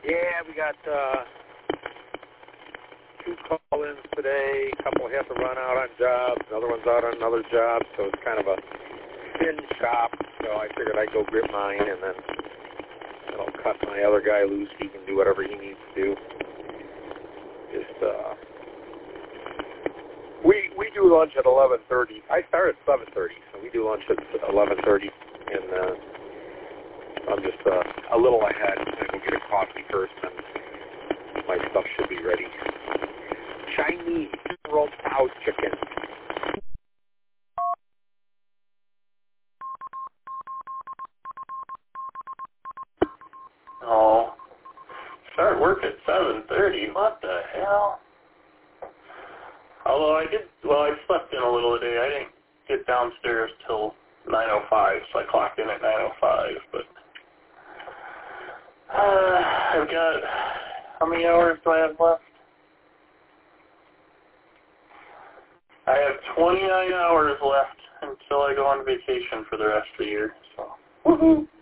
Yeah, we got 2 call-ins today. A couple have to run out on jobs. Another one's out on another job, so it's kind of a thin shop. So I figured I'd go grip mine, and then I'll cut my other guy loose. He can do whatever he needs to do. Just we do lunch at 11:30. I start at 7:30, so we do lunch at 11:30, and I'm just a little ahead. I'm going to go get a coffee first, and my stuff should be ready. Chinese rolled cow chicken. Oh, start work at 7:30. What the hell? Although I slept in a little today. I didn't get downstairs till 9:05, so I clocked in at 9:05. But I've got, how many hours do I have left? I have 29 hours left until I go on vacation for the rest of the year. So, woohoo!